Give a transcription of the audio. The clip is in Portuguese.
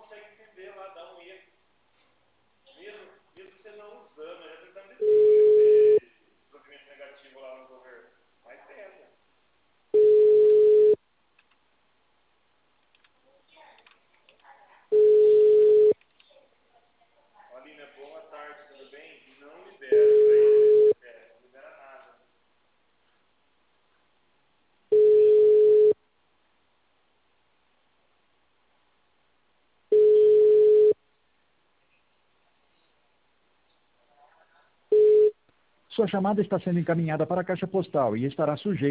Sua chamada está sendo encaminhada para a caixa postal e estará sujeita